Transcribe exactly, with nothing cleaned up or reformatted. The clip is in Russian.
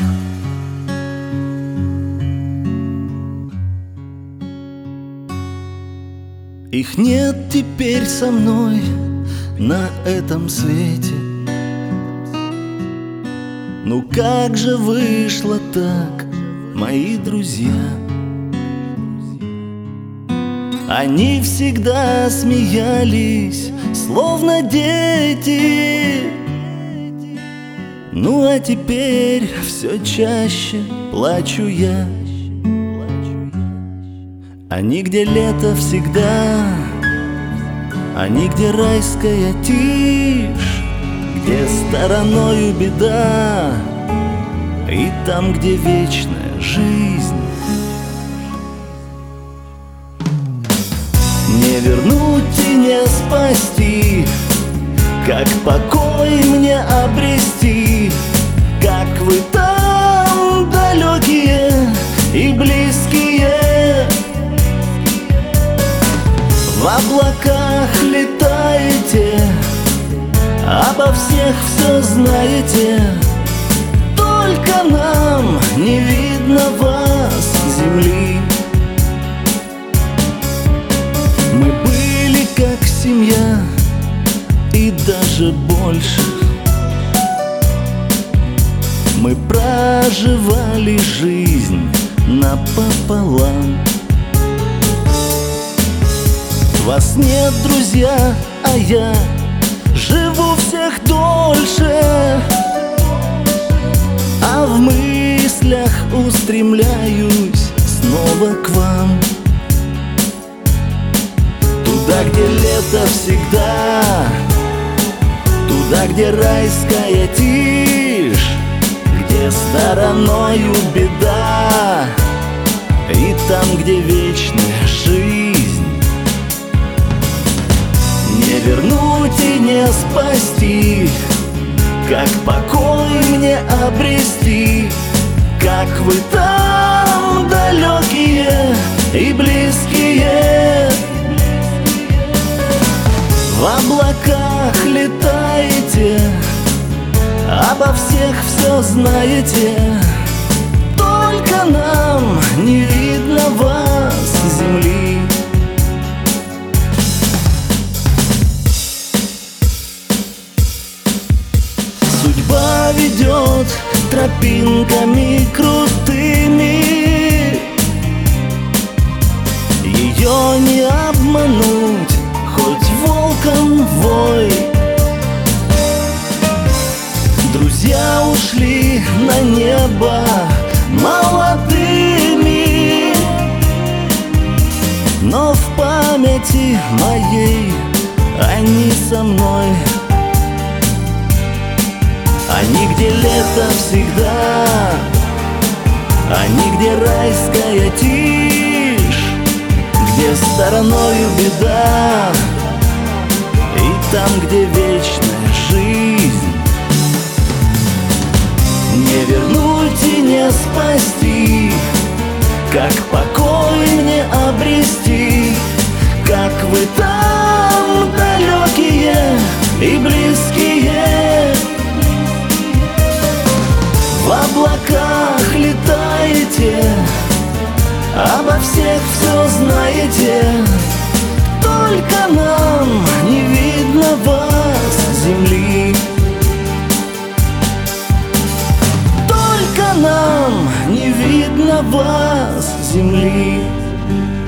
Их нет теперь со мной на этом свете. Ну как же вышло так, мои друзья? Они всегда смеялись, словно дети. Ну а теперь все чаще плачу я. Они, где лето всегда, они, где райская тишь, где стороною беда, и там, где вечная жизнь. Не вернуть и не спасти, как покой мне обрести, как вы там далекие и близкие. В облаках летаете, обо всех все знаете, только нам не видно вас с земли. Мы были как семья и даже больше. Мы проживали жизнь напополам. Вас нет, друзья, а я живу всех дольше, а в мыслях устремляюсь снова к вам. Туда, где лето всегда, туда, где райская тишь, где стороною беда, и там, где вечная жизнь. Не вернуть и не спасти, как покой мне обрести, как вы там далекие и близкие. В облаках летаете, обо всех все знаете, только нам не видно вас с земли. Судьба ведет тропинками крутыми, ее не обмануть, хоть волком вой. Друзья ушли на небо молодыми, но в памяти моей они со мной. Они, где лето всегда, они, где райская тишь, где стороною беда, и там, где вечная жизнь. Не вернуть и не спасти, как покой мне обрести, как вы там далекие и близкие. В облаках летаете, обо всех все знаете, только нам не видно вас с земли. Только нам не видно вас с земли.